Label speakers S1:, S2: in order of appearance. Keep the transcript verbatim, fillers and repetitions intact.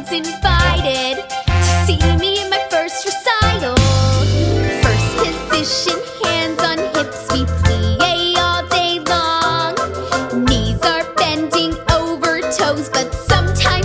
S1: everyone's invited to see me in my first recital. First position, hands on hips, we plie all day long. Knees are bending over toes, but sometimes